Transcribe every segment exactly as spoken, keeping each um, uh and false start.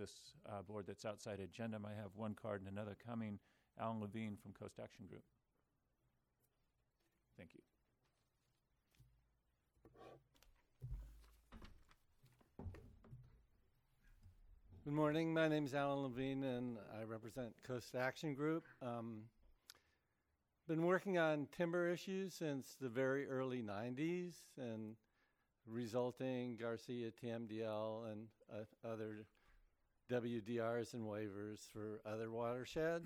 this uh, board that's outside agenda. I have one card and another coming. Alan Levine from Coast Action Group. Thank you. Good morning. My name is Alan Levine, and I represent Coast Action Group. Um, been working on timber issues since the very early nineties, and resulting Garcia T M D L and uh, other W D Rs and waivers for other watersheds.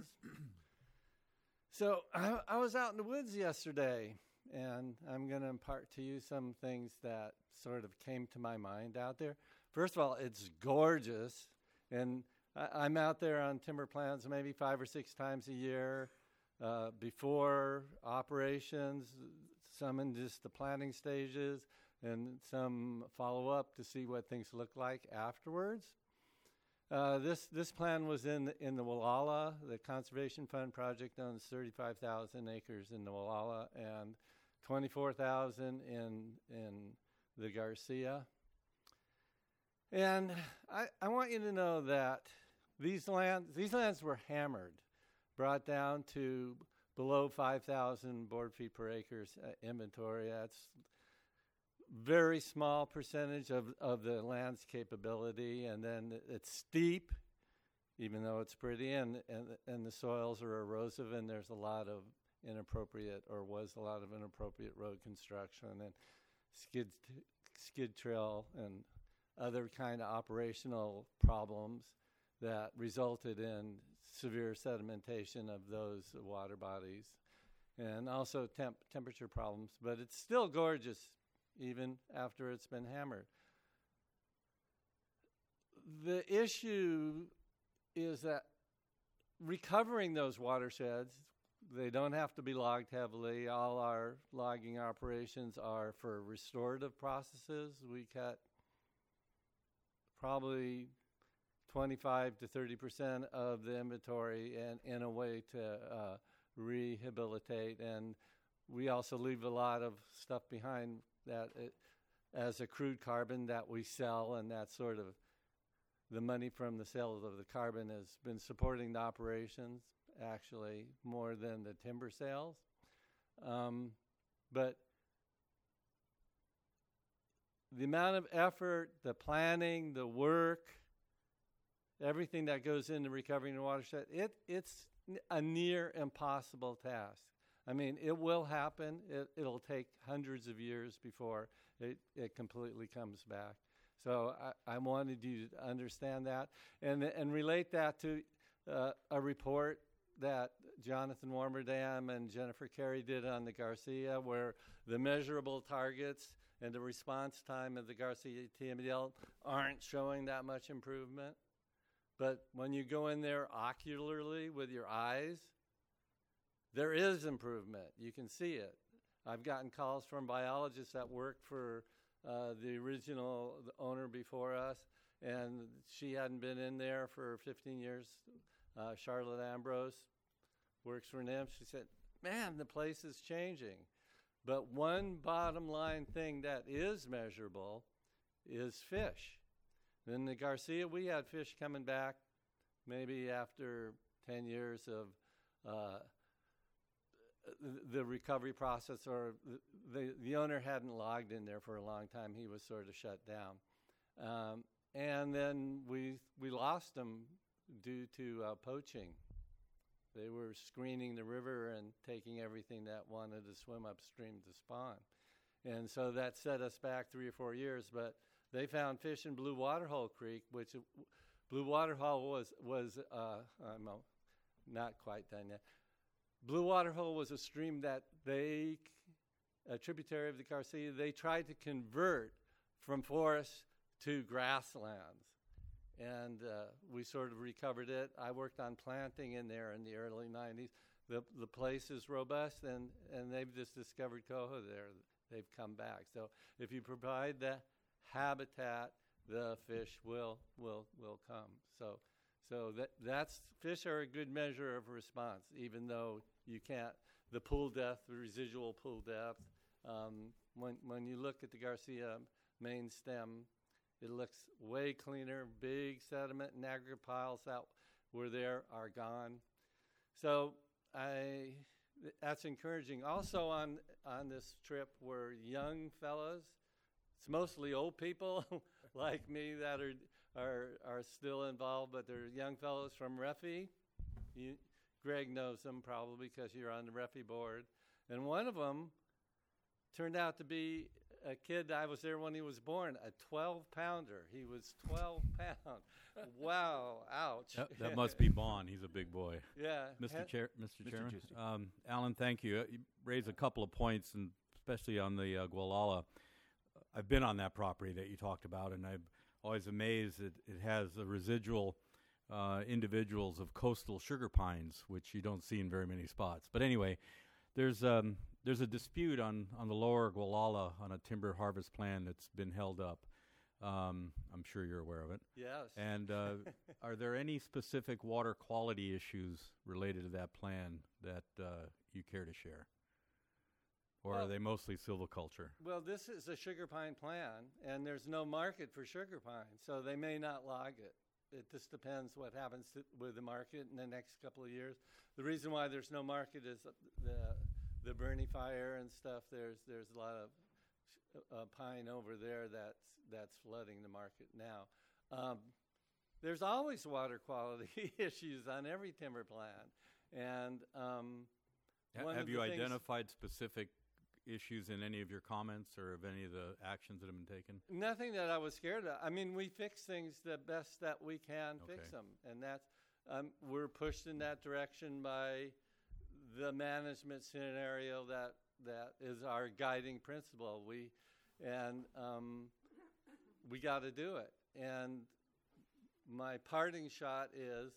So I, I was out in the woods yesterday, and I'm going to impart to you some things that sort of came to my mind out there. First of all, it's gorgeous, and I, I'm out there on timber plants maybe five or six times a year uh, before operations, some in just the planning stages, and some follow-up to see what things look like afterwards. Uh, this this plan was in the, in the Wallala. The Conservation Fund project owns thirty-five thousand acres in the Wallala and twenty-four thousand in in the Garcia. And I, I want you to know that these lands these lands were hammered, brought down to below five thousand board feet per acres uh, inventory. That's very small percentage of, of the land's capability, and then it's steep, even though it's pretty, and, and, and the soils are erosive, and there's a lot of inappropriate, or was a lot of inappropriate road construction and skid, t- skid trail and other kind of operational problems that resulted in severe sedimentation of those water bodies, and also temp- temperature problems. But it's still gorgeous, even after it's been hammered. The issue is that recovering those watersheds, they don't have to be logged heavily. All our logging operations are for restorative processes. We cut probably twenty-five to thirty percent of the inventory and in a way to uh, rehabilitate. And we also leave a lot of stuff behind that it, as accrued carbon that we sell, and that sort of the money from the sales of the carbon has been supporting the operations actually more than the timber sales. Um, but the amount of effort, the planning, the work, everything that goes into recovering the watershed, it, it's a near impossible task. I mean, it will happen. It, it'll take hundreds of years before it, it completely comes back. So I, I wanted you to understand that and, and relate that to uh, a report that Jonathan Warmerdam and Jennifer Carey did on the Garcia, where the measurable targets and the response time of the Garcia T M D L aren't showing that much improvement. But when you go in there ocularly with your eyes, there is improvement. You can see it. I've gotten calls from biologists that worked for uh, the original owner before us, and she hadn't been in there for fifteen years. Uh, Charlotte Ambrose works for N I M. She said, man, the place is changing. But one bottom line thing that is measurable is fish. In the Garcia, we had fish coming back maybe after ten years of uh, the recovery process, or the, the owner hadn't logged in there for a long time. He was sort of shut down. Um, and then we we lost them due to uh, poaching. They were screening the river and taking everything that wanted to swim upstream to spawn. And so that set us back three or four years. But they found fish in Blue Waterhole Creek, which uh, Blue Waterhole was, was uh, I'm not quite done yet. Blue Waterhole was a stream that they, a tributary of the Garcia, they tried to convert from forests to grasslands. And uh, we sort of recovered it. I worked on planting in there in the early nineties. The the place is robust, and, and they've just discovered coho there. They've come back. So if you provide the habitat, the fish will will will come. So so that that's fish are a good measure of response, even though you can't the pool depth, the residual pool depth. Um, when when you look at the Garcia main stem, It looks way cleaner. Big sediment and aggregate piles that were there are gone. So I, that's encouraging. Also on on this trip were young fellows. It's mostly old people like me that are are are still involved, but they're young fellows from Refi. You, Greg knows them probably because you're on the Refi board. And one of them turned out to be a kid. I was there when he was born, a twelve pounder. He was twelve pounds. Wow, ouch. That, that must be Bond. He's a big boy. Yeah. Mister Hen- Chair, Mister Mister Chairman, Giusti. um, Alan, thank you. Uh, You raised a couple of points, and especially on the uh, Gualala. I've been on that property that you talked about, and I'm always amazed that it has the residual uh, individuals of coastal sugar pines, which you don't see in very many spots. But anyway, there's um, there's a dispute on, on the lower Gualala on a timber harvest plan that's been held up. Um, I'm sure you're aware of it. Yes. And uh, are there any specific water quality issues related to that plan that uh, you care to share? Or Well- are they mostly silviculture? Well, this is a sugar pine plan, and there's no market for sugar pine, so they may not log it. It just depends what happens to, with the market in the next couple of years. The reason why there's no market is the the Bernie fire and stuff. There's there's a lot of uh, pine over there that's that's flooding the market now. Um, there's always water quality issues on every timber plan, and um, Ha- one have of you the things- identified specific issues in any of your comments or of any of the actions that have been taken? Nothing that I was scared of. I mean, we fix things the best that we can fix Okay. them, and that's um, we're pushed in that direction by the management scenario that that is our guiding principle. We and um, we got to do it. And my parting shot is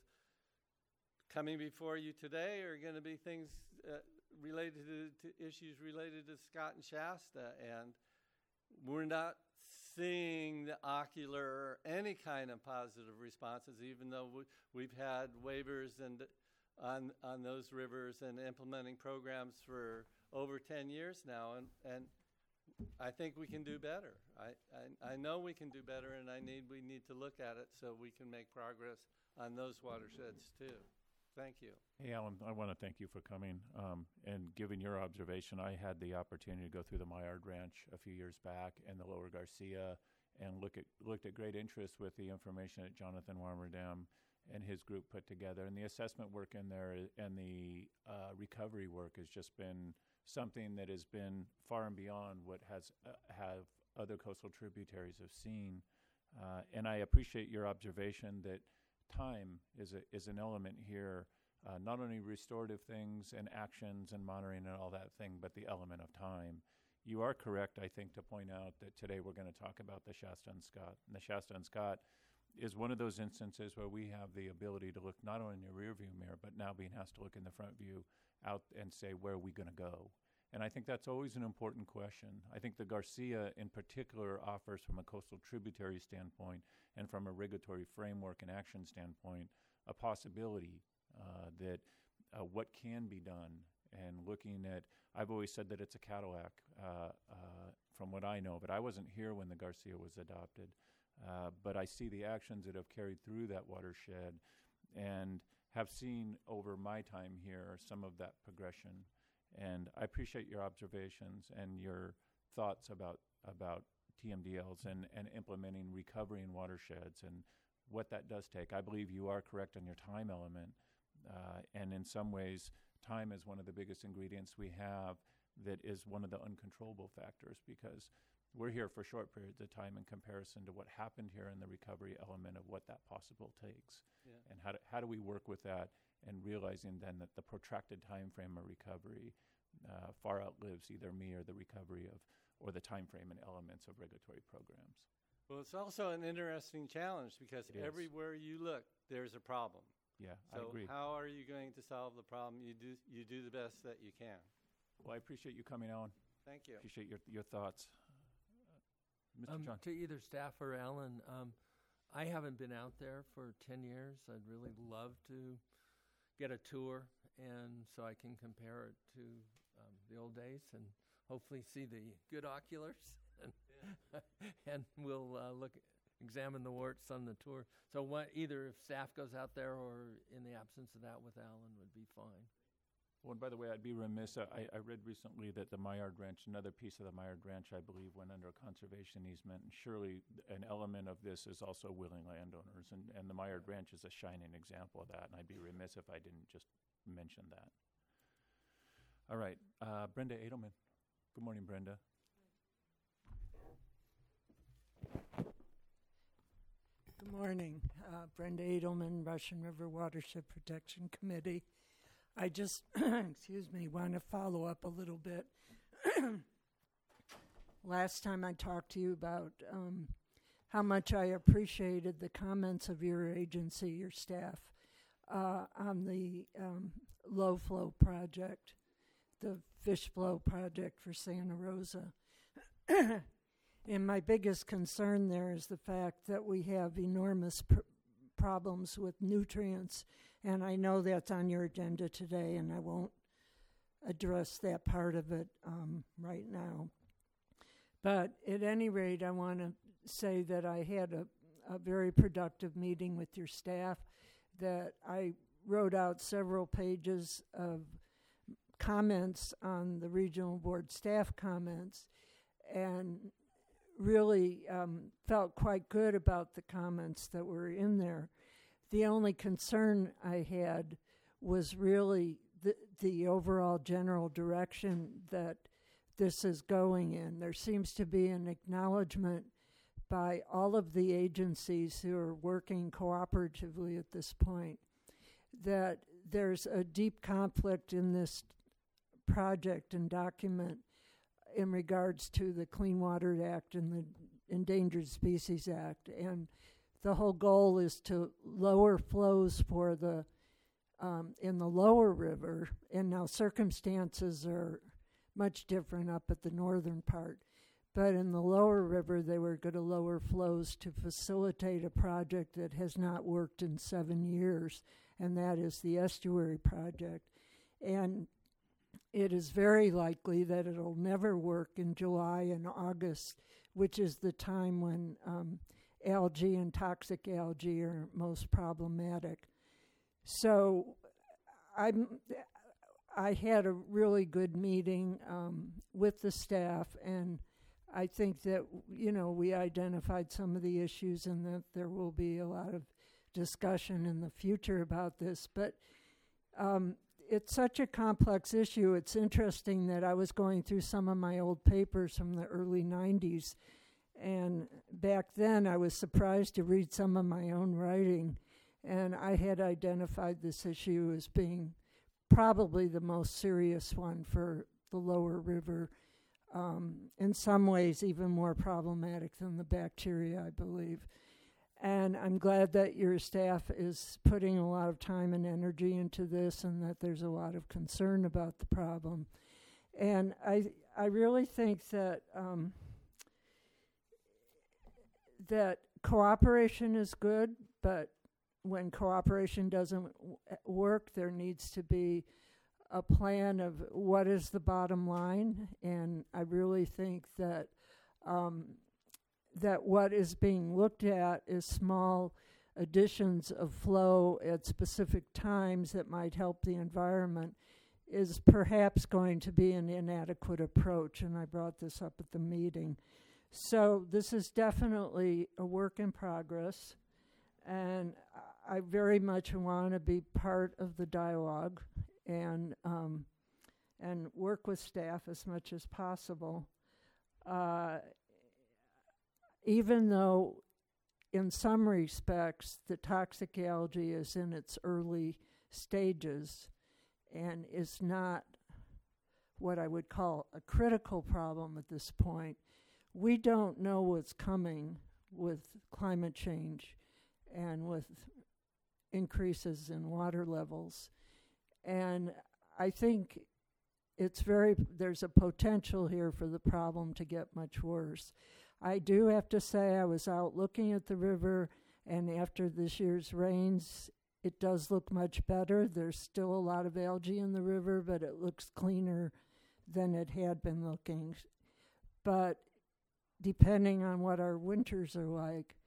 coming before you today are going to be things uh, related to, to issues related to Scott and Shasta, and we're not seeing the ocular or any kind of positive responses, even though we, we've had waivers and on on those rivers and implementing programs for over ten years now, and and I think we can do better. I, I I know we can do better, and I need we need to look at it so we can make progress on those watersheds too. Thank you. Hey, Alan, I want to thank you for coming um, and giving your observation. I had the opportunity to go through the Maillard Ranch a few years back and the Lower Garcia and look at looked at great interest with the information that Jonathan Warmerdam and his group put together. And the assessment work in there i- and the uh, recovery work has just been something that has been far and beyond what has uh, have other coastal tributaries have seen. Uh, and I appreciate your observation that time is a, is an element here, uh, not only restorative things and actions and monitoring and all that thing, but the element of time. You are correct, I think, to point out that today we're going to talk about the Shasta and Scott. And the Shasta and Scott is one of those instances where we have the ability to look not only in the rear view mirror, but now being asked to look in the front view out and say, where are we going to go? And I think that's always an important question. I think the Garcia in particular offers, from a coastal tributary standpoint and from a regulatory framework and action standpoint, a possibility uh, that uh, what can be done. And looking at, I've always said that it's a Cadillac uh, uh, from what I know, but I wasn't here when the Garcia was adopted. Uh, but I see the actions that have carried through that watershed and have seen over my time here some of that progression. And I appreciate your observations and your thoughts about about T M D Ls and, and implementing recovery in watersheds and what that does take. I believe you are correct on your time element. Uh, and in some ways, time is one of the biggest ingredients we have that is one of the uncontrollable factors, because we're here for short periods of time in comparison to what happened here in the recovery element of what that possible takes. Yeah. And how do, how do we work with that, and realizing then that the protracted time frame of recovery uh, far outlives either me or the recovery of, or the time frame and elements of regulatory programs. Well, it's also an interesting challenge because It is. everywhere you look, there's a problem. Yeah, So I agree. how are you going to solve the problem? You do you do the best that you can. Well, I appreciate you coming on. Thank you. Appreciate your your thoughts. Uh, Mister Um, John. to either staff or Alan, um, I haven't been out there for ten years. I'd really love to get a tour, and so I can compare it to um, the old days, and hopefully see the good oculars, and, and we'll uh, look examine the works on the tour. So what, either if staff goes out there or in the absence of that with Alan would be fine. Well, and by the way, I'd be remiss, uh, I, I read recently that the Maillard Ranch, another piece of the Maillard Ranch, I believe, went under a conservation easement, and surely th- an element of this is also willing landowners, and, and the Maillard Ranch is a shining example of that, and I'd be remiss if I didn't just mention that. All right, uh, Brenda Edelman. Good morning, Brenda. Good morning. Uh, Brenda Edelman, Russian River Watershed Protection Committee. I just, excuse me, want to follow up a little bit. Last time I talked to you about um, how much I appreciated the comments of your agency, your staff, uh, on the um, low flow project, the fish flow project for Santa Rosa. And my biggest concern there is the fact that we have enormous pr- problems with nutrients, and I know that's on your agenda today, and I won't address that part of it um, right now. But at any rate, I want to say that I had a, a very productive meeting with your staff, that I wrote out several pages of comments on the regional board staff comments, and really um, felt quite good about the comments that were in there. The only concern I had was really the, the overall general direction that this is going in. There seems to be an acknowledgement by all of the agencies who are working cooperatively at this point that there's a deep conflict in this project and document in regards to the Clean Water Act and the Endangered Species Act. And the whole goal is to lower flows for the, um, in the lower river, and now circumstances are much different up at the northern part. But in the lower river, they were going to lower flows to facilitate a project that has not worked in seven years, and that is the estuary project. And it is very likely that it'll never work in July and August, which is the time when um, algae and toxic algae are most problematic. So I'm, I had a really good meeting um, with the staff, and I think that, you know, we identified some of the issues and that there will be a lot of discussion in the future about this. But um, it's such a complex issue. It's interesting that I was going through some of my old papers from the early nineties, and back then I was surprised to read some of my own writing, and I had identified this issue as being probably the most serious one for the lower river, um, in some ways even more problematic than the bacteria, I believe. And I'm glad that your staff is putting a lot of time and energy into this, and that there's a lot of concern about the problem. And I I really think that um, that cooperation is good, but when cooperation doesn't w- work, there needs to be a plan of what is the bottom line. And I really think that um, that what is being looked at is small additions of flow at specific times that might help the environment is perhaps going to be an inadequate approach, and I brought this up at the meeting. So this is definitely a work in progress, and I very much want to be part of the dialogue and um, and work with staff as much as possible. Uh, even though in some respects the toxic algae is in its early stages and is not what I would call a critical problem at this point, we don't know what's coming with climate change and with increases in water levels. And I think it's very, there's a potential here for the problem to get much worse. I do have to say I was out looking at the river, and after this year's rains, it does look much better. There's still a lot of algae in the river, but it looks cleaner than it had been looking. But depending on what our winters are like,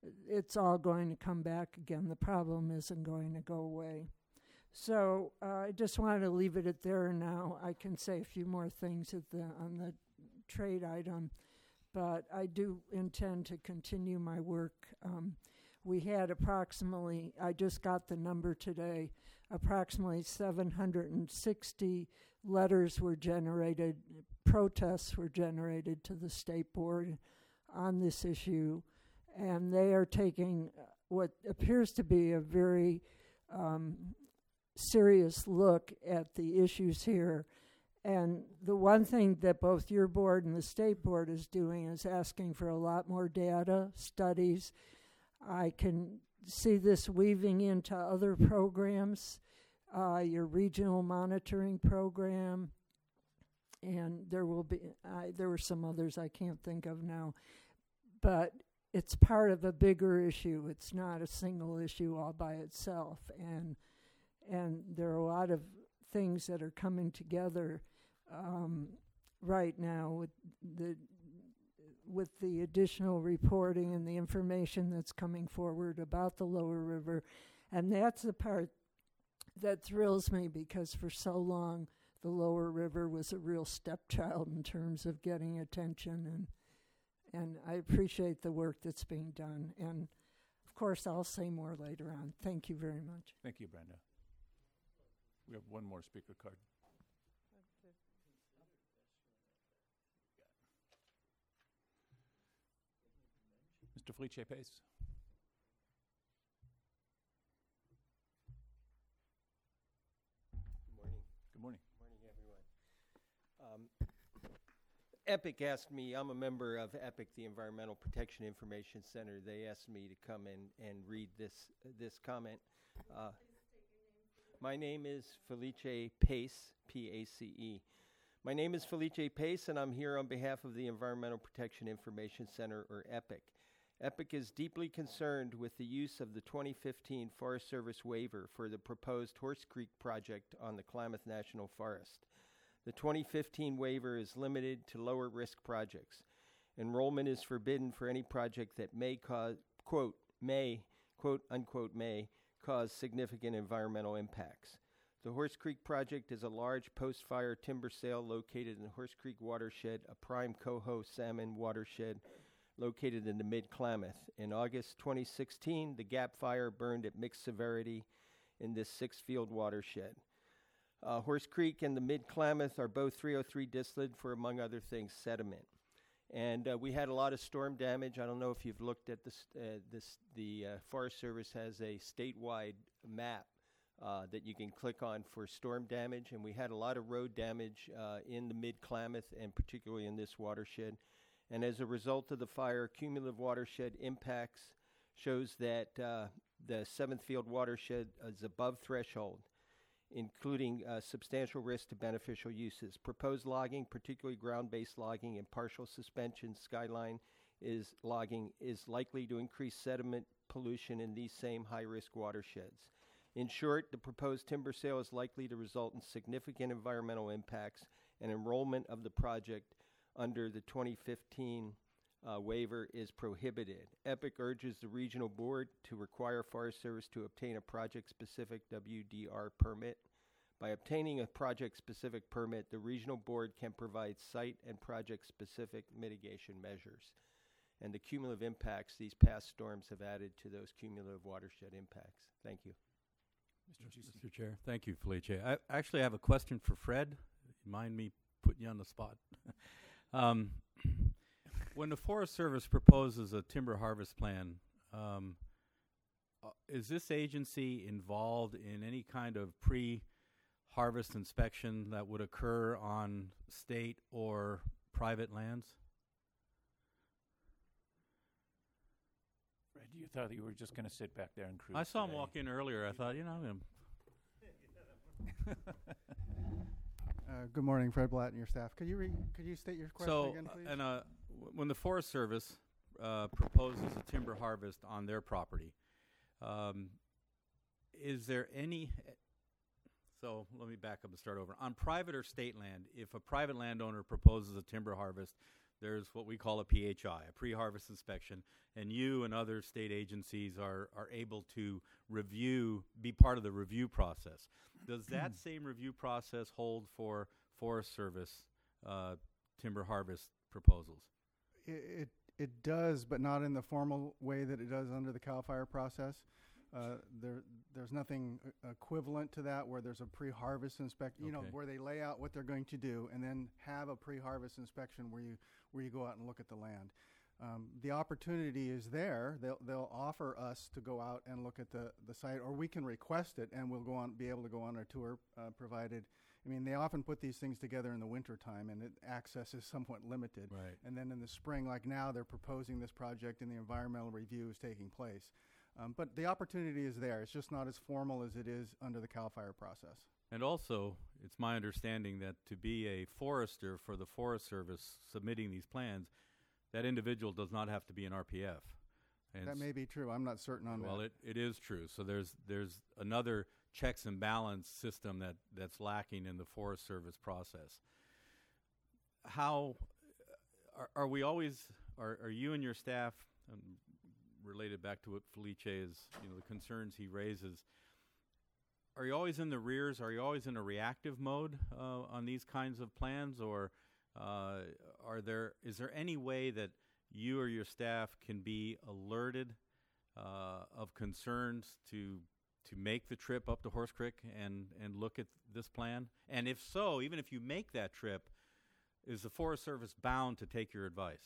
it's all going to come back again. The problem isn't going to go away. So uh, I just wanted to leave it at there now. I can say a few more things at the on the trade item, but I do intend to continue my work. Um, we had approximately, I just got the number today, approximately seven hundred sixty letters were generated, protests were generated to the state board on this issue, and they are taking what appears to be a very um, serious look at the issues here. And the one thing that both your board and the state board is doing is asking for a lot more data, studies. I can see this weaving into other programs, uh, your regional monitoring program, and there will be, uh, there were some others I can't think of now, but it's part of a bigger issue. It's not a single issue all by itself, and and there are a lot of things that are coming together um, right now with the with the additional reporting and the information that's coming forward about the lower river. And that's the part that thrills me, because for so long the lower river was a real stepchild in terms of getting attention, and and I appreciate the work that's being done. And of course I'll say more later on. Thank you very much. Thank you, Brenda. We have one more speaker card. Mister Felice Pace. Good morning. Good morning. Good morning, everyone. Um, EPIC asked me, I'm a member of EPIC, the Environmental Protection Information Center. They asked me to come in and read this, uh, this comment. Uh, my name is Felice Pace, P A C E. My name is Felice Pace, and I'm here on behalf of the Environmental Protection Information Center, or EPIC. EPIC is deeply concerned with the use of the twenty fifteen Forest Service waiver for the proposed Horse Creek project on the Klamath National Forest. The twenty fifteen waiver is limited to lower risk projects. Enrollment is forbidden for any project that may cause, quote, may, quote, unquote, may cause significant environmental impacts. The Horse Creek project is a large post-fire timber sale located in the Horse Creek watershed, a prime coho salmon watershed located in the mid-Klamath. In August twenty sixteen, the Gap Fire burned at mixed severity in this six-field watershed. Uh, Horse Creek and the mid-Klamath are both three oh three distillate for, among other things, sediment. And uh, we had a lot of storm damage. I don't know if you've looked at this. Uh, this the uh, Forest Service has a statewide map uh, that you can click on for storm damage, and we had a lot of road damage uh, in the mid-Klamath and particularly in this watershed. And as a result of the fire, cumulative watershed impacts shows that uh, the seventh field watershed is above threshold, including uh, substantial risk to beneficial uses. Proposed logging, particularly ground-based logging and partial suspension skyline is logging, is likely to increase sediment pollution in these same high-risk watersheds. In short, the proposed timber sale is likely to result in significant environmental impacts, and enrollment of the project under the twenty fifteen uh, waiver is prohibited. EPIC urges the regional board to require Forest Service to obtain a project-specific W D R permit. By obtaining a project-specific permit, the regional board can provide site and project-specific mitigation measures. And the cumulative impacts, these past storms have added to those cumulative watershed impacts. Thank you. Mister Juicy. Mister Chair, thank you, Felice. I actually have a question for Fred. Mind me putting you on the spot? Um, when the Forest Service proposes a timber harvest plan, um, uh, is this agency involved in any kind of pre-harvest inspection that would occur on state or private lands? Fred, you thought you were just going to sit back there and cruise I saw him today. walk in earlier. I thought, you know, I'm Uh, good morning, Fred Blatt and your staff. Could you re- could you state your question so, again, please? uh, and uh, w- when the Forest Service uh, proposes a timber harvest on their property, um, is there any? So let me back up and start over. On private or state land, if a private landowner proposes a timber harvest, there's what we call a P H I, a pre-harvest inspection, and you and other state agencies are, are able to review, be part of the review process. Does that same review process hold for Forest Service uh, timber harvest proposals? It, it it does, but not in the formal way that it does under the CAL FIRE process. Uh, there, there's nothing uh, equivalent to that where there's a pre-harvest inspection, you know, Okay. where they lay out what they're going to do and then have a pre-harvest inspection where you where you go out and look at the land. Um, the opportunity is there. They'll they'll offer us to go out and look at the, the site, or we can request it and we'll go on be able to go on our tour, uh, provided. I mean, they often put these things together in the winter time, and it, access is somewhat limited. Right. And then in the spring, like now, they're proposing this project, and the environmental review is taking place. Um, but the opportunity is there. It's just not as formal as it is under the CAL FIRE process. And also, it's my understanding that to be a forester for the Forest Service submitting these plans, that individual does not have to be an R P F. And That s- may be true. I'm not certain on well, that. it, it is true. So there's there's another checks and balance system that, that's lacking in the Forest Service process. How are, are we always? Are, are you and your staff, um, related back to what Felice is, you know, the concerns he raises? Are you always in the rears? Are you always in a reactive mode uh, on these kinds of plans, or uh, are there? Is there any way that you or your staff can be alerted uh, of concerns to to make the trip up to Horse Creek and and look at this plan? And if so, even if you make that trip, is the Forest Service bound to take your advice?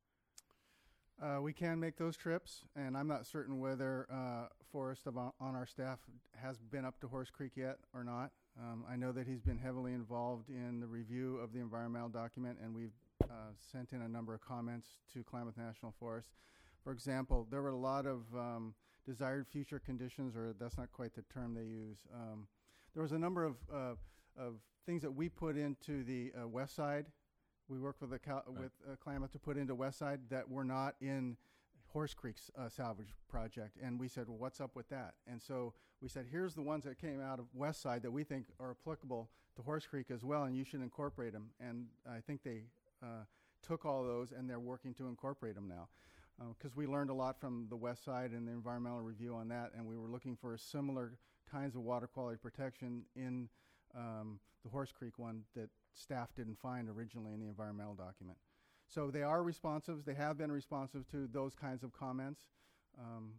Uh, we can make those trips, and I'm not certain whether uh, Forrest of on on our staff has been up to Horse Creek yet or not. Um, I know that he's been heavily involved in the review of the environmental document, and we've uh, sent in a number of comments to Klamath National Forest. For example, there were a lot of um, desired future conditions, or that's not quite the term they use. Um, there was a number of, uh, of things that we put into the uh, west side. We worked with the Cal- Right. with uh, Klamath to put into West Side that were not in Horse Creek's uh, salvage project, and we said, well, what's up with that? And so we said, here's the ones that came out of West Side that we think are applicable to Horse Creek as well, and you should incorporate them. And I think they uh, took all those, and they're working to incorporate them now, because we learned a lot from the West Side and the environmental review on that, and we were looking for similar kinds of water quality protection in um, the Horse Creek one that staff didn't find originally in the environmental document. So they are responsive. They have been responsive to those kinds of comments. Um,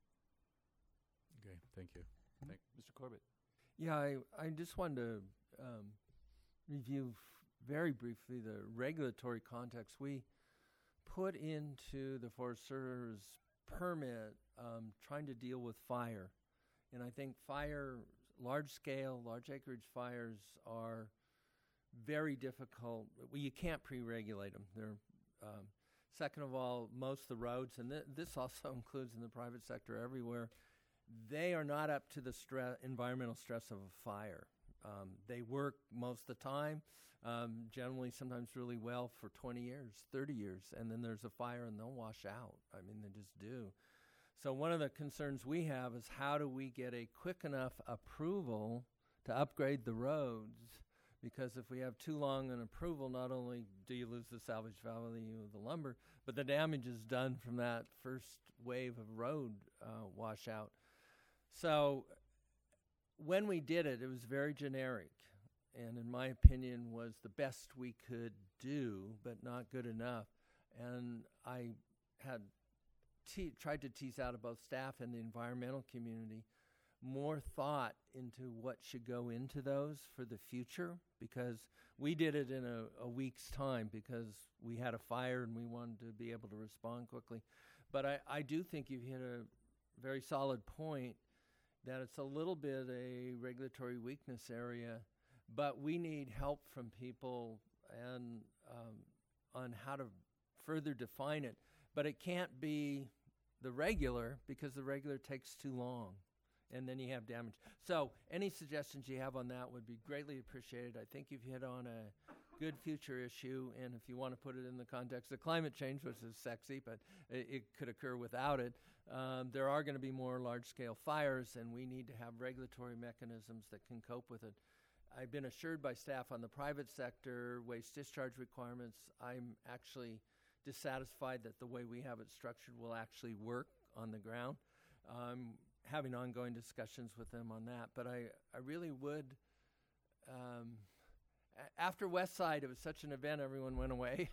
Okay, thank you. Thank Mister Corbett. Yeah, I, I just wanted to um, review f- very briefly the regulatory context. We put into the Forest Service permit um, trying to deal with fire. And I think fire, large scale, large acreage fires are very difficult. Well, you can't pre-regulate them. They're, um, second of all, most of the roads, and th- this also includes in the private sector everywhere, they are not up to the stre- environmental stress of a fire. Um, they work most of the time, um, generally sometimes really well for twenty years, thirty years, and then there's a fire and they'll wash out. I mean, they just do. So one of the concerns we have is how do we get a quick enough approval to upgrade the roads? Because if we have too long an approval, not only do you lose the salvage value of the lumber, but the damage is done from that first wave of road uh, washout. So when we did it, it was very generic, and in my opinion was the best we could do, but not good enough. And I had te- tried to tease out of both staff and the environmental community more thought into what should go into those for the future, because we did it in a, a week's time because we had a fire and we wanted to be able to respond quickly. But I, I do think you've hit a very solid point that it's a little bit a regulatory weakness area, but we need help from people and um, on how to further define it. But it can't be the regular, because the regular takes too long, and then you have damage. So any suggestions you have on that would be greatly appreciated. I think you've hit on a good future issue, and if you want to put it in the context of climate change, which is sexy, but it, it could occur without it, um, there are going to be more large-scale fires, and we need to have regulatory mechanisms that can cope with it. I've been assured by staff on the private sector waste discharge requirements. I'm actually dissatisfied that the way we have it structured will actually work on the ground. Um, having ongoing discussions with them on that, but I, I really would. Um, a- after West Side, it was such an event, everyone went away.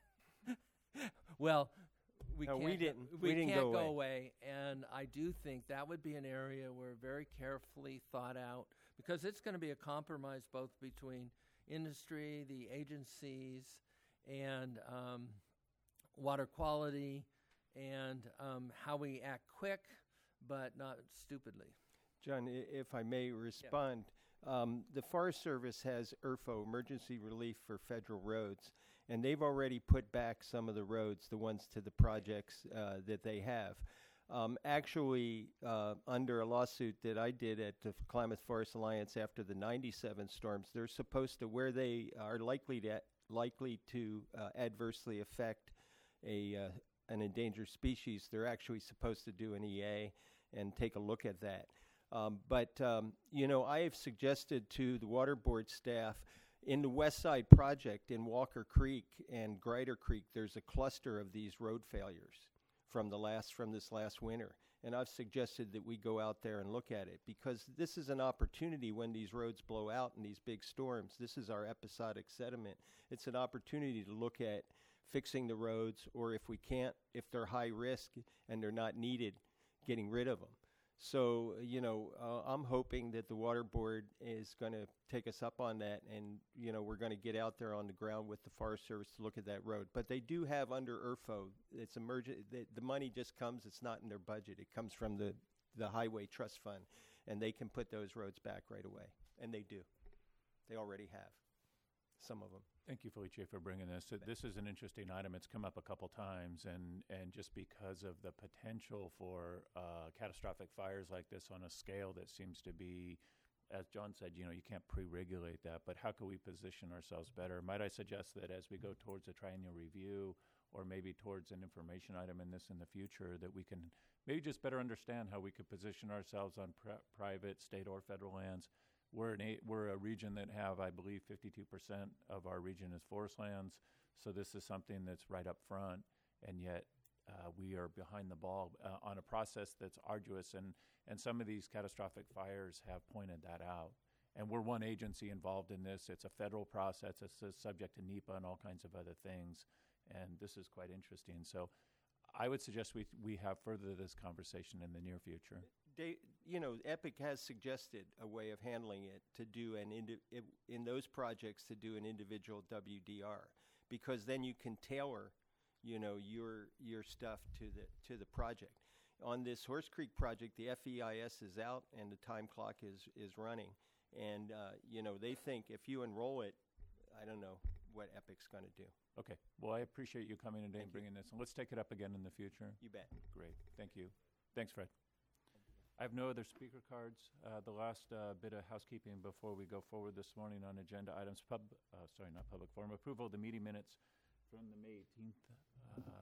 well, we No, can't we go- didn't. we, We didn't can't go go away. away, and I do think that would be an area where very carefully thought out, because it's going to be a compromise both between industry, the agencies, and um, water quality, and um, how we act quick, but not stupidly. John, i- if I may respond, um, the Forest Service has E R F O, Emergency Relief for Federal Roads, and they've already put back some of the roads, the ones to the projects uh, that they have. Um, actually, uh, under a lawsuit that I did at the Klamath Forest Alliance after the ninety-seven storms, they're supposed to, where they are likely to likely to uh, adversely affect a uh, an endangered species, they're actually supposed to do an E A and take a look at that. Um, but, um, you know, I have suggested to the Water Board staff in the West Side project in Walker Creek and Grider Creek, there's a cluster of these road failures from the last from this last winter. And I've suggested that we go out there and look at it, because this is an opportunity when these roads blow out in these big storms. This is our episodic sediment. It's an opportunity to look at fixing the roads, or if we can't, if they're high risk and they're not needed, getting rid of them. So, you know, uh, I'm hoping that the Water Board is going to take us up on that, and, you know, we're going to get out there on the ground with the Forest Service to look at that road. But they do have under E R F O, it's emergent, the, the money just comes, it's not in their budget. It comes from the, the Highway Trust Fund, and they can put those roads back right away. And they do. They already have, some of them. Thank you, Felice, for bringing this. Uh, This is an interesting item. It's come up a couple times, and, and just because of the potential for uh, catastrophic fires like this on a scale that seems to be, as John said, you know, you can't pre-regulate that, but how can we position ourselves better? Might I suggest that as we go towards a triennial review, or maybe towards an information item in this in the future, that we can maybe just better understand how we could position ourselves on pri- private, state, or federal lands. We're, an a, we're a region that have, I believe, fifty-two percent of our region is forest lands. So this is something that's right up front, and yet uh, we are behind the ball uh, on a process that's arduous. And, and some of these catastrophic fires have pointed that out. And we're one agency involved in this. It's a federal process. It's uh, subject to NEPA and all kinds of other things. And this is quite interesting. So I would suggest we, we have further this conversation in the near future. They, you know, Epic has suggested a way of handling it to do an indi- i- in those projects to do an individual W D R, because then you can tailor, you know, your your stuff to the to the project. On this Horse Creek project, the F E I S is out and the time clock is is running, and uh, you know, they think if you enroll it, I don't know what Epic's going to do. Okay. Well, I appreciate you coming today and Thank you. bringing this. And let's take it up again in the future. You bet. Great. Thank you. Thanks, Fred. I have no other speaker cards. Uh, the last uh, bit of housekeeping before we go forward this morning on agenda items, pub, uh, sorry, not public forum, approval of the meeting minutes from the May eighteenth uh,